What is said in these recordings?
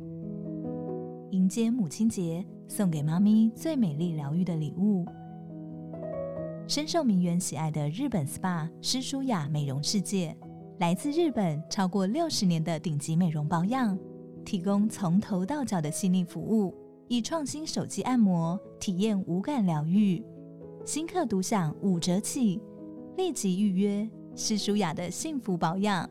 迎接母亲节，送给妈咪最美丽疗愈的礼物。深受名媛喜爱的日本 SPA 诗舒雅美容世界，来自日本超过60年的顶级美容保养，提供从头到脚的细腻服务，以创新手机按摩体验无感疗愈。新客独享5折起，立即预约诗舒雅的幸福保养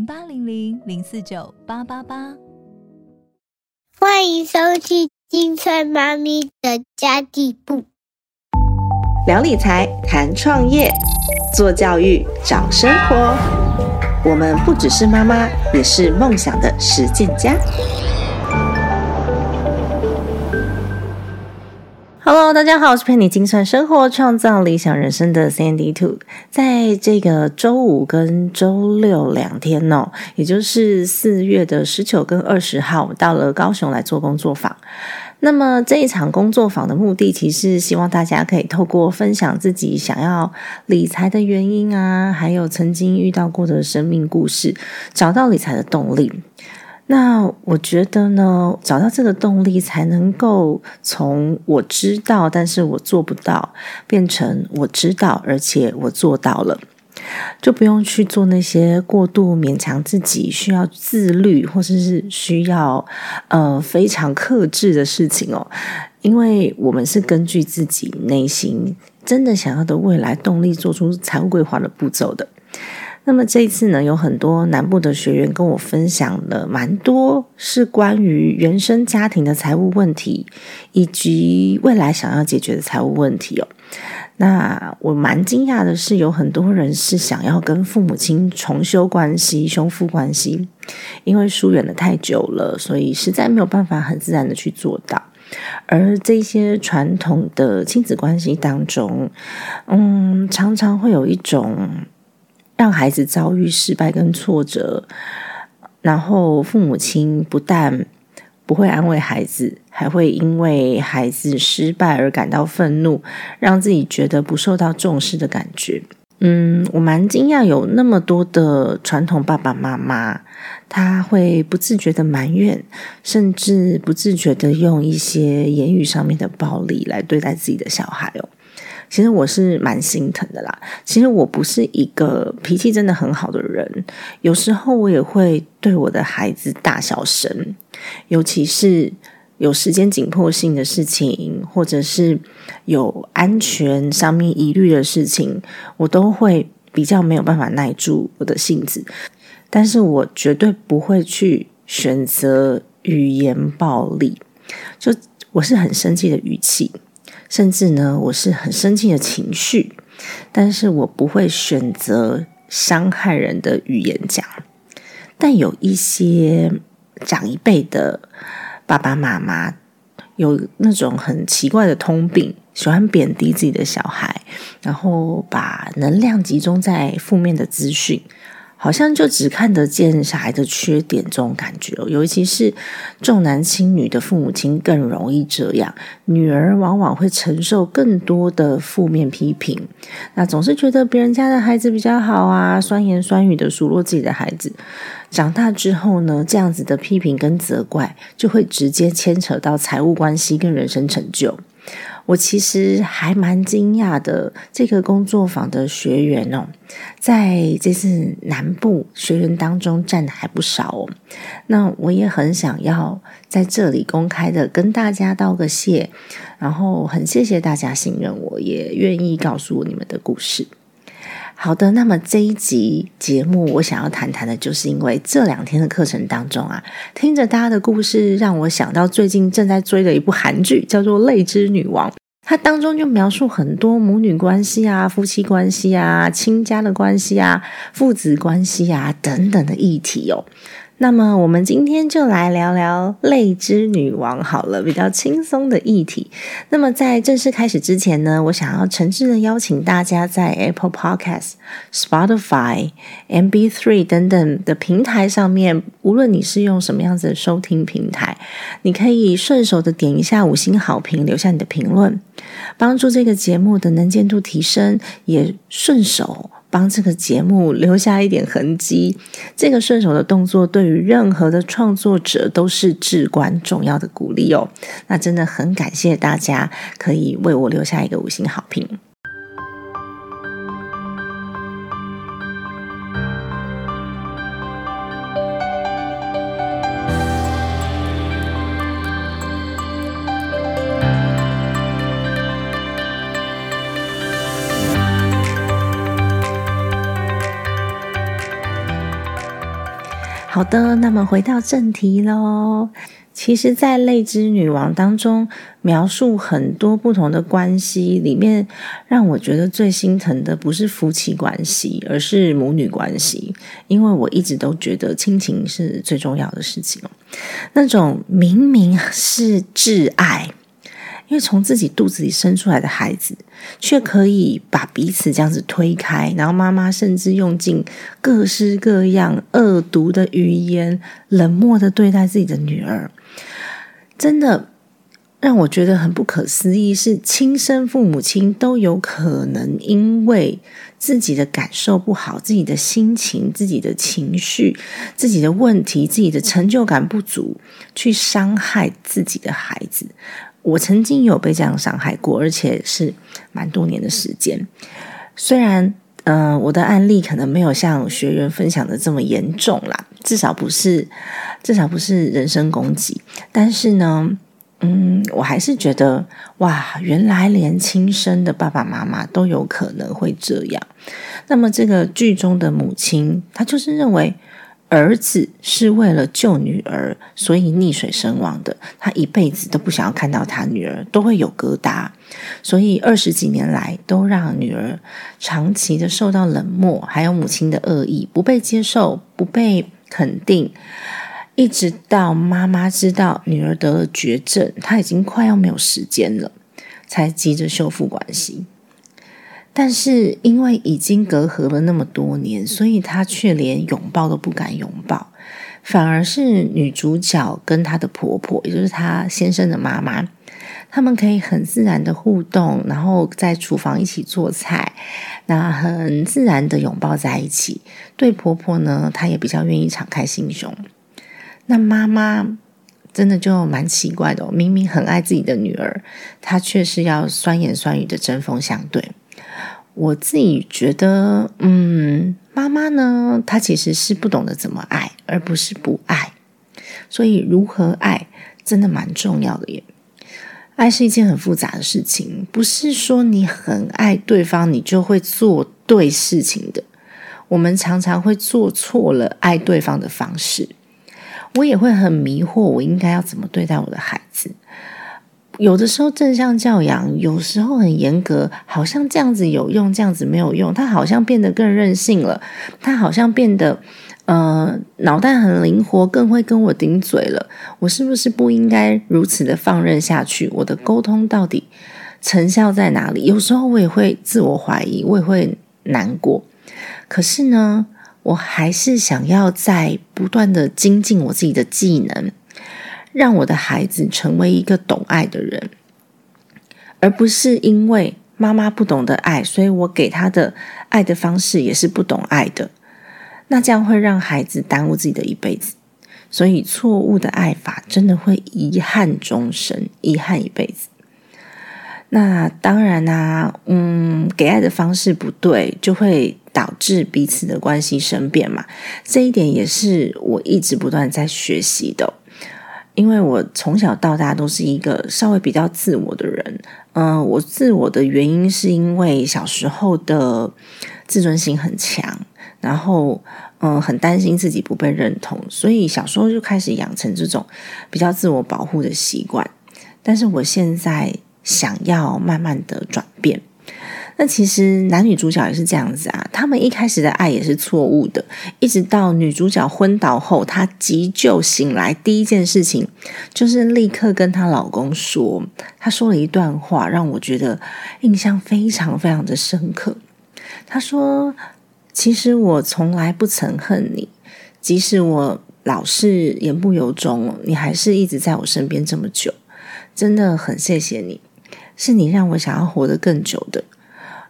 0800049888。 欢迎收听金翠妈咪的家地部， 聊理财，谈创业，做教育，找生活。我们不只是妈妈，也是梦想的实践家。Hello， 大家好，我是陪你精算生活、创造理想人生的 Sandy Two。在这个周五跟周六2天也就是4月的19跟20号，我到了高雄来做工作坊。那么这一场工作坊的目的，其实是希望大家可以透过分享自己想要理财的原因啊，还有曾经遇到过的生命故事，找到理财的动力。那我觉得呢，找到这个动力才能够从我知道但是我做不到，变成我知道而且我做到了，就不用去做那些过度勉强自己需要自律或者是需要非常克制的事情因为我们是根据自己内心真的想要的未来动力做出财务规划的步骤的。那么这一次呢，有很多南部的学员跟我分享了蛮多是关于原生家庭的财务问题，以及未来想要解决的财务问题那我蛮惊讶的是，有很多人是想要跟父母亲重修关系、修复关系，因为疏远了太久了，所以实在没有办法很自然的去做到。而这些传统的亲子关系当中，常常会有一种让孩子遭遇失败跟挫折，然后父母亲不但不会安慰孩子，还会因为孩子失败而感到愤怒，让自己觉得不受到重视的感觉。我蛮惊讶有那么多的传统爸爸妈妈，他会不自觉的埋怨，甚至不自觉的用一些言语上面的暴力来对待自己的小孩其实我是蛮心疼的啦。其实我不是一个脾气真的很好的人，有时候我也会对我的孩子大小声，尤其是有时间紧迫性的事情，或者是有安全上面疑虑的事情，我都会比较没有办法耐住我的性子。但是我绝对不会去选择语言暴力，就我是很生气的语气，甚至呢我是很生气的情绪，但是我不会选择伤害人的语言讲。但有一些长一辈的爸爸妈妈有那种很奇怪的通病，喜欢贬低自己的小孩，然后把能量集中在负面的资讯，好像就只看得见小孩的缺点，这种感觉尤其是重男轻女的父母亲更容易这样，女儿往往会承受更多的负面批评，那总是觉得别人家的孩子比较好啊，酸言酸语的数落自己的孩子。长大之后呢，这样子的批评跟责怪就会直接牵扯到财务关系跟人生成就。我其实还蛮惊讶的，这个工作坊的学员在这次南部学员当中占的还不少那我也很想要在这里公开的跟大家道个谢，然后很谢谢大家信任我，也愿意告诉我你们的故事。好的，那么这一集节目我想要谈谈的，就是因为这2天的课程当中听着大家的故事，让我想到最近正在追的一部韩剧，叫做《泪之女王》。它当中就描述很多母女关系啊、夫妻关系啊、亲家的关系啊、父子关系啊等等的议题那么我们今天就来聊聊泪之女王好了，比较轻松的议题。那么在正式开始之前呢，我想要诚挚的邀请大家在 Apple Podcast、Spotify、MP3 等等的平台上面，无论你是用什么样子的收听平台，你可以顺手的点一下5星好评，留下你的评论，帮助这个节目的能见度提升，也顺手帮这个节目留下一点痕迹。这个顺手的动作对于任何的创作者都是至关重要的鼓励哦。那真的很感谢大家可以为我留下一个5星好评。好的，那么回到正题咯。其实在泪之女王当中描述很多不同的关系，里面让我觉得最心疼的不是夫妻关系，而是母女关系。因为我一直都觉得亲情是最重要的事情。那种明明是挚爱，因为从自己肚子里生出来的孩子，却可以把彼此这样子推开，然后妈妈甚至用尽各式各样恶毒的语言，冷漠的对待自己的女儿，真的让我觉得很不可思议，是亲生父母亲都有可能因为自己的感受不好，自己的心情，自己的情绪，自己的问题，自己的成就感不足，去伤害自己的孩子。我曾经有被这样伤害过，而且是蛮多年的时间。虽然我的案例可能没有像学员分享的这么严重啦，至少不是人身攻击，但是呢我还是觉得哇，原来连亲生的爸爸妈妈都有可能会这样。那么这个剧中的母亲，她就是认为儿子是为了救女儿所以溺水身亡的，他一辈子都不想要看到他女儿，都会有疙瘩，所以20几年来都让女儿长期的受到冷漠，还有母亲的恶意，不被接受，不被肯定，一直到妈妈知道女儿得了绝症，她已经快要没有时间了，才急着修复关系。但是因为已经隔阂了那么多年，所以他却连拥抱都不敢拥抱，反而是女主角跟她的婆婆，也就是她先生的妈妈，他们可以很自然的互动，然后在厨房一起做菜，那很自然的拥抱在一起。对婆婆呢，她也比较愿意敞开心胸。那妈妈真的就蛮奇怪的明明很爱自己的女儿，她却是要酸言酸语的针锋相对。我自己觉得妈妈呢，她其实是不懂得怎么爱，而不是不爱，所以如何爱真的蛮重要的耶。爱是一件很复杂的事情，不是说你很爱对方你就会做对事情的，我们常常会做错了爱对方的方式。我也会很迷惑，我应该要怎么对待我的孩子。有的时候正向教养，有时候很严格，好像这样子有用，这样子没有用，他好像变得更任性了，他好像变得脑袋很灵活，更会跟我顶嘴了，我是不是不应该如此的放任下去？我的沟通到底成效在哪里？有时候我也会自我怀疑，我也会难过，可是呢，我还是想要在不断的精进我自己的技能，让我的孩子成为一个懂爱的人，而不是因为妈妈不懂得爱，所以我给他的爱的方式也是不懂爱的，那这样会让孩子耽误自己的一辈子。所以错误的爱法真的会遗憾终生，遗憾一辈子。那当然给爱的方式不对，就会导致彼此的关系生变嘛。这一点也是我一直不断在学习的。因为我从小到大都是一个稍微比较自我的人，我自我的原因是因为小时候的自尊心很强，然后很担心自己不被认同，所以小时候就开始养成这种比较自我保护的习惯。但是我现在想要慢慢的转变。那其实男女主角也是这样子啊，他们一开始的爱也是错误的，一直到女主角昏倒后，她急救醒来，第一件事情就是立刻跟她老公说，她说了一段话让我觉得印象非常非常的深刻。她说，其实我从来不曾恨你，即使我老是言不由衷，你还是一直在我身边这么久，真的很谢谢你，是你让我想要活得更久的。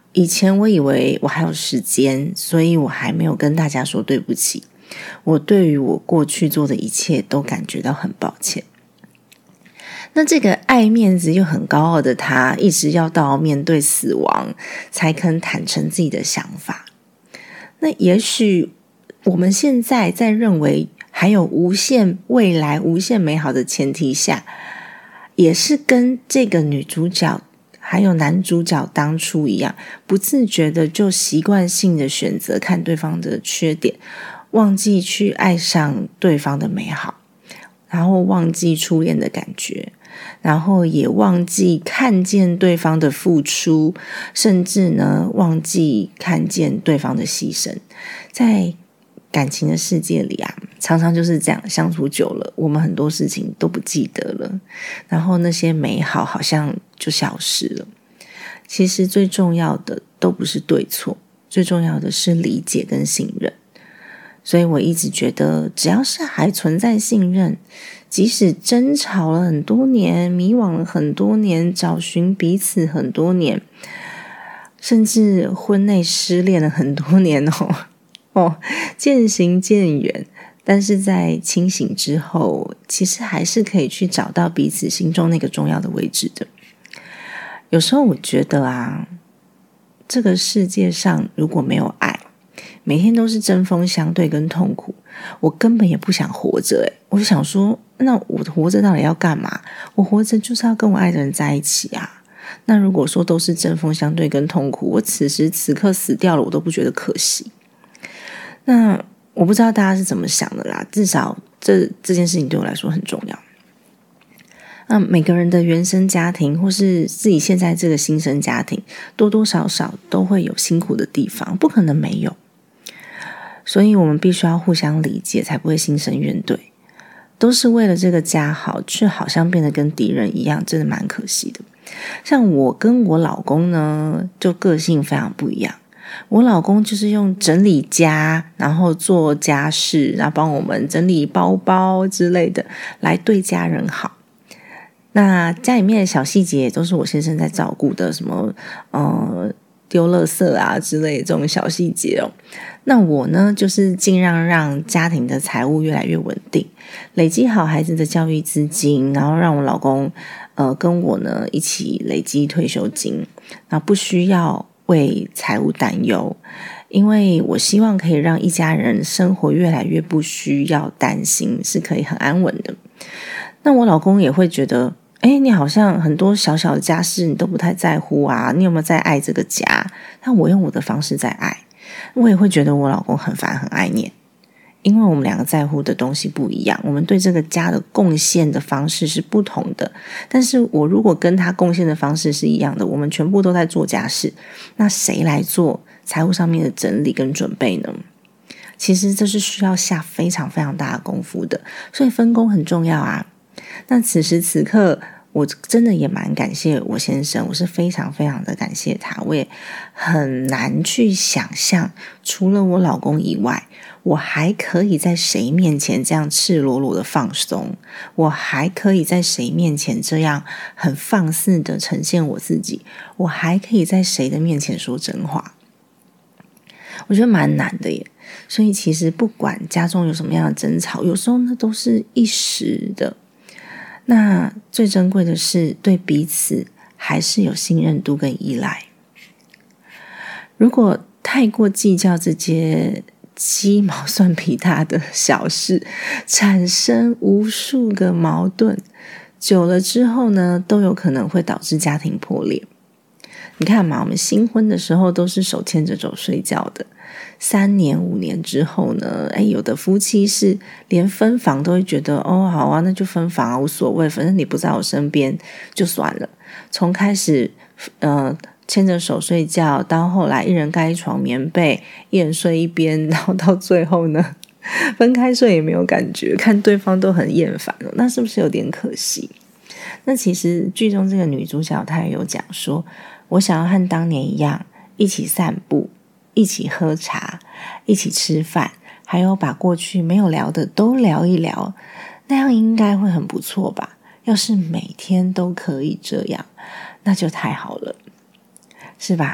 以前我以为我还有时间，所以我还没有跟大家说对不起。我对于我过去做的一切都感觉到很抱歉。那这个爱面子又很高傲的他，一直要到面对死亡才肯坦诚自己的想法。那也许我们现在在认为还有无限未来、无限美好的前提下，也是跟这个女主角还有男主角当初一样，不自觉的就习惯性的选择看对方的缺点，忘记去爱上对方的美好，然后忘记初恋的感觉，然后也忘记看见对方的付出，甚至呢忘记看见对方的牺牲。在感情的世界里啊，常常就是这样，相处久了，我们很多事情都不记得了，然后那些美好好像就消失了。其实最重要的都不是对错，最重要的是理解跟信任。所以我一直觉得，只要是还存在信任，即使争吵了很多年，迷惘了很多年，找寻彼此很多年，甚至婚内失恋了很多年渐行渐远，但是在清醒之后，其实还是可以去找到彼此心中那个重要的位置的。有时候我觉得啊，这个世界上如果没有爱，每天都是针锋相对跟痛苦，我根本也不想活着。我就想说，那我活着到底要干嘛？我活着就是要跟我爱的人在一起啊。那如果说都是针锋相对跟痛苦，我此时此刻死掉了，我都不觉得可惜。那我不知道大家是怎么想的啦，至少这件事情对我来说很重要。每个人的原生家庭或是自己现在这个新生家庭，多多少少都会有辛苦的地方，不可能没有。所以我们必须要互相理解，才不会心生怨怼。都是为了这个家好，却好像变得跟敌人一样，真的蛮可惜的。像我跟我老公呢，就个性非常不一样。我老公就是用整理家，然后做家事，然后帮我们整理包包之类的，来对家人好。那家里面的小细节都是我先生在照顾的，什么丢垃圾啊之类的这种小细节哦。那我呢，就是尽量让家庭的财务越来越稳定，累积好孩子的教育资金，然后让我老公跟我呢一起累积退休金，然后不需要为财务担忧，因为我希望可以让一家人生活越来越不需要担心，是可以很安稳的。那我老公也会觉得，你好像很多小小的家事你都不太在乎啊，你有没有在爱这个家？但我用我的方式在爱，我也会觉得我老公很烦很爱念，因为我们两个在乎的东西不一样，我们对这个家的贡献的方式是不同的。但是我如果跟他贡献的方式是一样的，我们全部都在做家事，那谁来做财务上面的整理跟准备呢？其实这是需要下非常非常大的功夫的，所以分工很重要啊。那此时此刻我真的也蛮感谢我先生，我是非常非常的感谢他。我也很难去想象，除了我老公以外，我还可以在谁面前这样赤裸裸的放松，我还可以在谁面前这样很放肆的呈现我自己，我还可以在谁的面前说真话。我觉得蛮难的耶。所以其实不管家中有什么样的争吵，有时候那都是一时的。那最珍贵的是对彼此还是有信任度跟依赖。如果太过计较这些鸡毛蒜皮大的小事，产生无数个矛盾，久了之后呢，都有可能会导致家庭破裂。你看嘛，我们新婚的时候都是手牵着手睡觉的，3年5年之后呢，有的夫妻是连分房都会觉得好啊，那就分房啊，无所谓，反正你不在我身边就算了。从开始牵着手睡觉，到后来一人盖一床棉被，一人睡一边，然后到最后呢，分开睡也没有感觉，看对方都很厌烦了，那是不是有点可惜？那其实剧中这个女主角她也有讲说，我想要和当年一样，一起散步，一起喝茶，一起吃饭，还有把过去没有聊的都聊一聊，那样应该会很不错吧？要是每天都可以这样，那就太好了，是吧？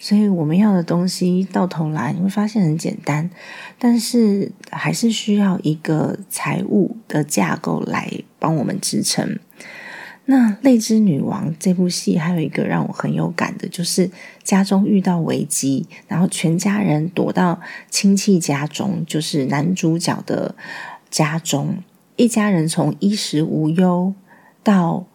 所以我们要的东西到头来你会发现很简单，但是还是需要一个财务的架构来帮我们支撑。那《泪之女王》这部戏还有一个让我很有感的，就是家中遇到危机，然后全家人躲到亲戚家中，就是男主角的家中，一家人从衣食无忧到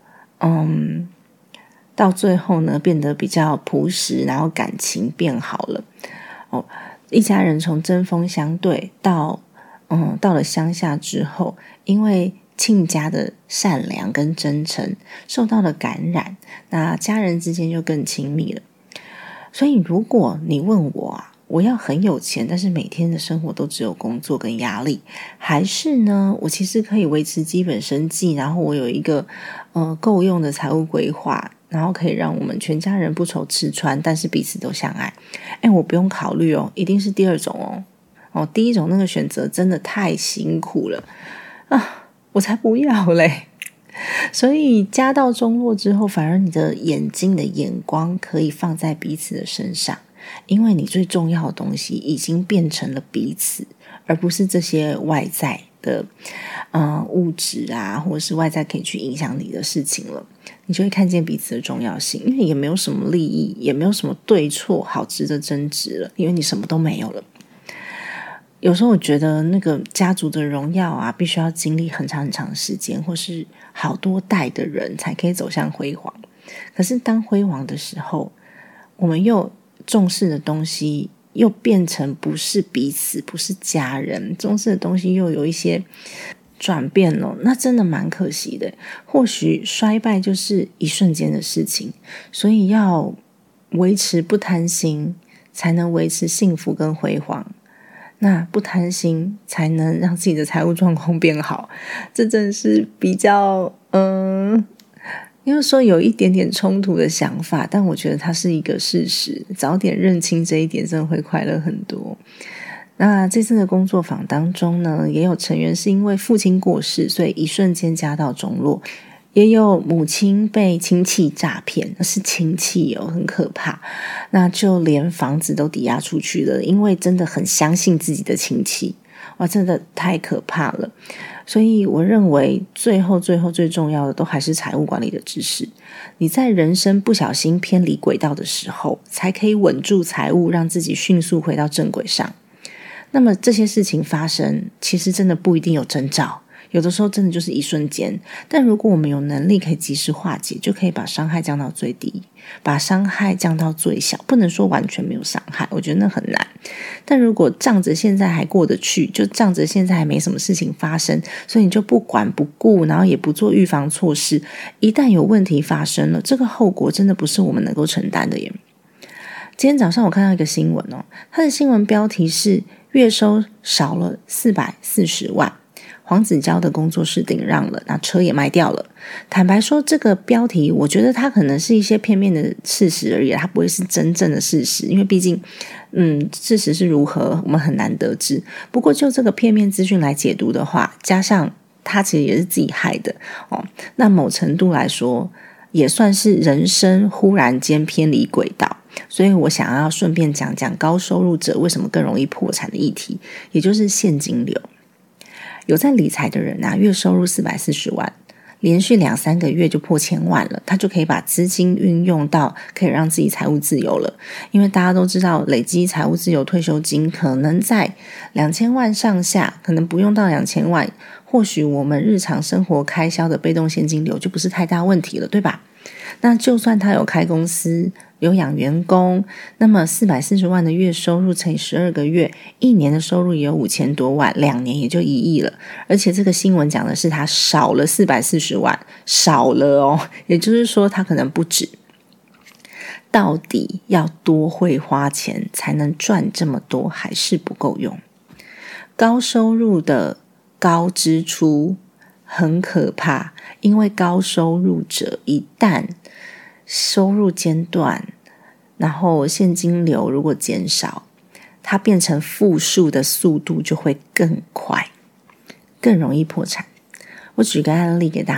最后呢变得比较朴实，然后感情变好了。一家人从针锋相对到了乡下之后，因为亲家的善良跟真诚受到了感染，那家人之间就更亲密了。所以如果你问我我要很有钱，但是每天的生活都只有工作跟压力，还是呢我其实可以维持基本生计，然后我有一个够用的财务规划，然后可以让我们全家人不愁吃穿，但是彼此都相爱。我不用考虑一定是第二种第一种那个选择真的太辛苦了我才不要嘞。所以家道中落之后，反而你的眼睛的眼光可以放在彼此的身上，因为你最重要的东西已经变成了彼此，而不是这些外在的物质或者是外在可以去影响你的事情了。你就会看见彼此的重要性，因为也没有什么利益，也没有什么对错好值得争执了，因为你什么都没有了。有时候我觉得那个家族的荣耀必须要经历很长很长的时间，或是好多代的人才可以走向辉煌。可是当辉煌的时候，我们又重视的东西又变成不是彼此，不是家人，重视的东西又有一些转变了，那真的蛮可惜的。或许衰败就是一瞬间的事情，所以要维持不贪心，才能维持幸福跟辉煌。那不贪心才能让自己的财务状况变好，这真的是比较因为说有一点点冲突的想法，但我觉得它是一个事实，早点认清这一点真的会快乐很多。那这次的工作坊当中呢，也有成员是因为父亲过世，所以一瞬间家道中落，也有母亲被亲戚诈骗，是亲戚很可怕，那就连房子都抵押出去了，因为真的很相信自己的亲戚，哇，真的太可怕了。所以我认为最后最重要的都还是财务管理的知识。你在人生不小心偏离轨道的时候，才可以稳住财务，让自己迅速回到正轨上。那么这些事情发生，其实真的不一定有征兆，有的时候真的就是一瞬间，但如果我们有能力可以及时化解，就可以把伤害降到最低，把伤害降到最小。不能说完全没有伤害，我觉得那很难，但如果仗着现在还过得去，就仗着现在还没什么事情发生，所以你就不管不顾，然后也不做预防措施，一旦有问题发生了，这个后果真的不是我们能够承担的耶。今天早上我看到一个新闻它的新闻标题是月收少了440万，黄子佼的工作室顶让了，那车也卖掉了。坦白说，这个标题我觉得它可能是一些片面的事实而已，它不会是真正的事实，因为毕竟事实是如何我们很难得知。不过就这个片面资讯来解读的话，加上他其实也是自己害的那某程度来说也算是人生忽然间偏离轨道。所以我想要顺便讲讲高收入者为什么更容易破产的议题，也就是现金流。有在理财的人月收入440万，连续2-3个月就破1000万了，他就可以把资金运用到可以让自己财务自由了。因为大家都知道，累积财务自由退休金可能在2000万上下，可能不用到2000万，或许我们日常生活开销的被动现金流就不是太大问题了，对吧？那就算他有开公司，有养员工，那么440万的月收入乘以12个月，1年的收入也有5000多万，2年也就1亿了。而且这个新闻讲的是他少了440万，少了也就是说他可能不止。到底要多会花钱才能赚这么多，还是不够用？高收入的高支出很可怕，因为高收入者一旦收入间断，然后现金流如果减少，它变成负数的速度就会更快，更容易破产。我举个案例给大家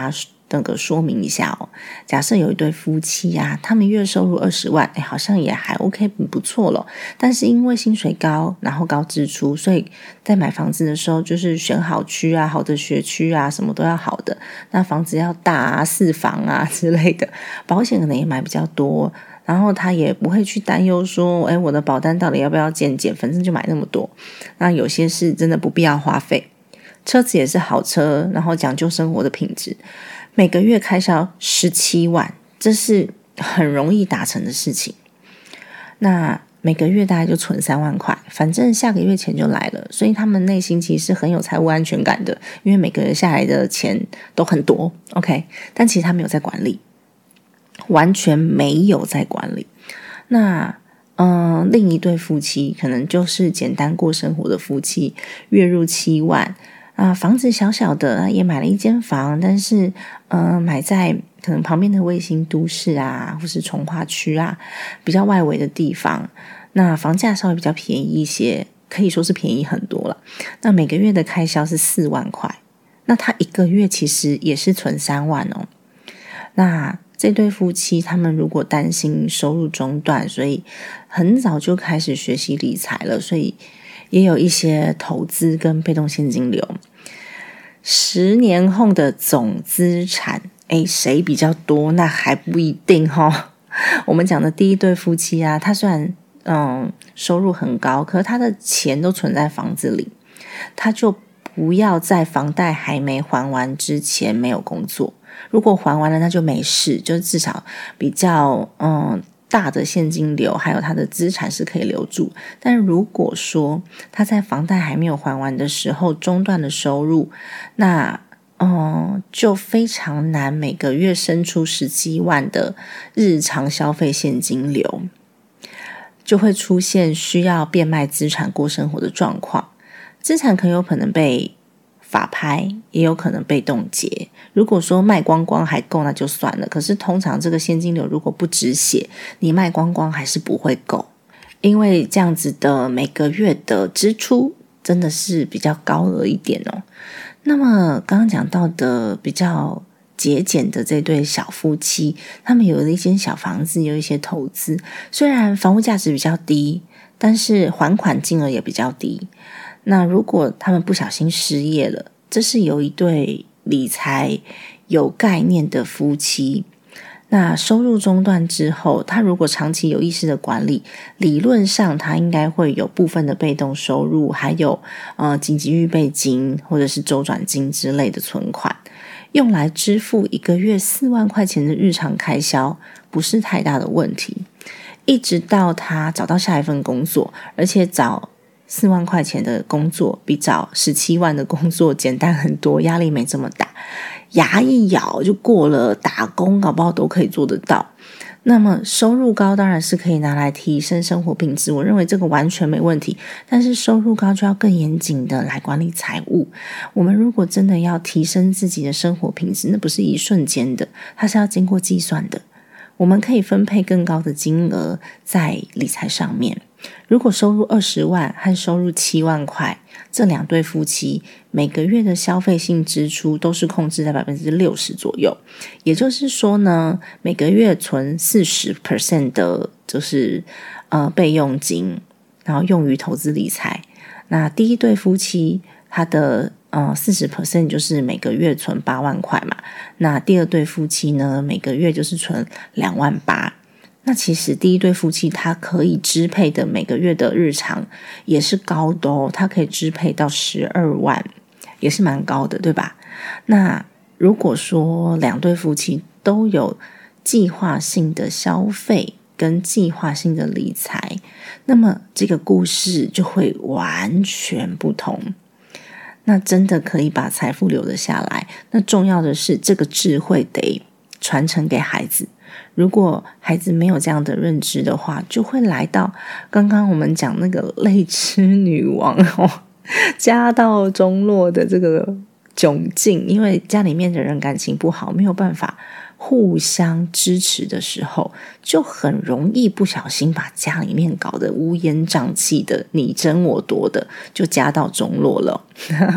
那个说明一下哦。假设有一对夫妻啊，他们月收入20万，好像也还 OK， 不错了。但是因为薪水高，然后高支出，所以在买房子的时候就是选好区啊，好的学区啊，什么都要好的。那房子要大啊，4房啊之类的，保险可能也买比较多。然后他也不会去担忧说，我的保单到底要不要减，反正就买那么多。那有些是真的不必要花费。车子也是好车，然后讲究生活的品质，每个月开销17万，这是很容易达成的事情。那每个月大概就存3万块，反正下个月钱就来了，所以他们内心其实是很有财务安全感的，因为每个月下来的钱都很多 OK， 但其实他没有在管理，完全没有在管理。那另一对夫妻可能就是简单过生活的夫妻，月入7万房子小小的，也买了一间房，但是买在可能旁边的卫星都市啊，或是重划区啊，比较外围的地方，那房价稍微比较便宜一些，可以说是便宜很多了。那每个月的开销是4万块，那他一个月其实也是存3万哦。那这对夫妻他们如果担心收入中断，所以很早就开始学习理财了，所以也有一些投资跟被动现金流。10年后的总资产谁比较多那还不一定我们讲的第一对夫妻啊，他虽然收入很高，可是他的钱都存在房子里，他就不要在房贷还没还完之前没有工作。如果还完了那就没事，就至少比较大的现金流还有他的资产是可以留住。但如果说他在房贷还没有还完的时候中断了收入，那就非常难每个月生出17万的日常消费现金流，就会出现需要变卖资产过生活的状况。资产很有可能被法拍，也有可能被冻结。如果说卖光光还够那就算了，可是通常这个现金流如果不止血，你卖光光还是不会够，因为这样子的每个月的支出真的是比较高额一点哦。那么刚刚讲到的比较节俭的这对小夫妻，他们有了一间小房子，有一些投资，虽然房屋价值比较低，但是还款金额也比较低。那如果他们不小心失业了，这是有一对理财有概念的夫妻，那收入中断之后，他如果长期有意识的管理，理论上他应该会有部分的被动收入，还有紧急预备金或者是周转金之类的存款，用来支付一个月4万块钱的日常开销，不是太大的问题。一直到他找到下一份工作，而且找4万块钱的工作比找17万的工作简单很多，压力没这么大，牙一咬就过了，打工搞不好都可以做得到。那么收入高当然是可以拿来提升生活品质，我认为这个完全没问题，但是收入高就要更严谨的来管理财务。我们如果真的要提升自己的生活品质，那不是一瞬间的，它是要经过计算的。我们可以分配更高的金额在理财上面。如果收入20万和收入7万块，这2对夫妻每个月的消费性支出都是控制在 60% 左右，也就是说呢，每个月存 40% 的就是备用金，然后用于投资理财。那第一对夫妻他的40% 就是每个月存8万块嘛，那第二对夫妻呢，每个月就是存2万8。那其实第一对夫妻他可以支配的每个月的日常也是高的哦，他可以支配到12万，也是蛮高的，对吧？那如果说2对夫妻都有计划性的消费跟计划性的理财，那么这个故事就会完全不同。那真的可以把财富留得下来。那重要的是这个智慧得传承给孩子，如果孩子没有这样的认知的话，就会来到刚刚我们讲那个泪痴女王家道中落的这个窘境。因为家里面的人感情不好，没有办法互相支持的时候，就很容易不小心把家里面搞得乌烟瘴气的，你争我夺的，就家道中落了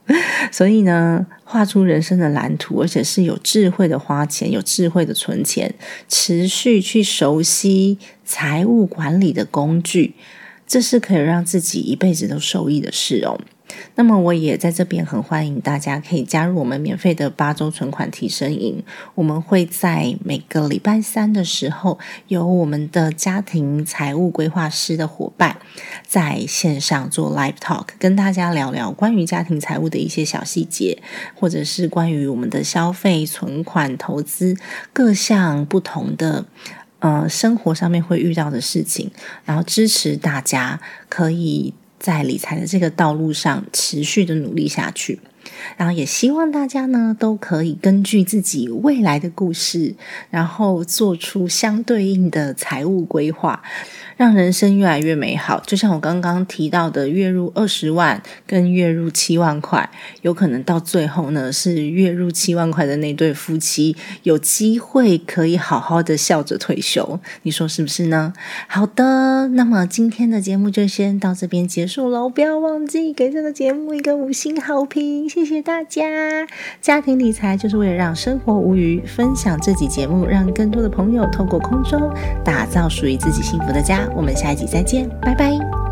所以呢，画出人生的蓝图，而且是有智慧的花钱，有智慧的存钱，持续去熟悉财务管理的工具，这是可以让自己一辈子都受益的事哦。那么我也在这边很欢迎大家可以加入我们免费的8周存款提升营。我们会在每个礼拜3的时候，由我们的家庭财务规划师的伙伴在线上做 live talk， 跟大家聊聊关于家庭财务的一些小细节，或者是关于我们的消费、存款、投资各项不同的生活上面会遇到的事情，然后支持大家可以在理财的这个道路上持续的努力下去。然后也希望大家呢都可以根据自己未来的故事，然后做出相对应的财务规划，让人生越来越美好。就像我刚刚提到的，月入20万跟月入7万块，有可能到最后呢是月入7万块的那对夫妻有机会可以好好的笑着退休，你说是不是呢？好的，那么今天的节目就先到这边结束咯，不要忘记给这个节目一个5星好评，谢谢大家。家庭理财就是为了让生活无虞，分享这集节目，让更多的朋友透过空中打造属于自己幸福的家。我们下一集再见，拜拜。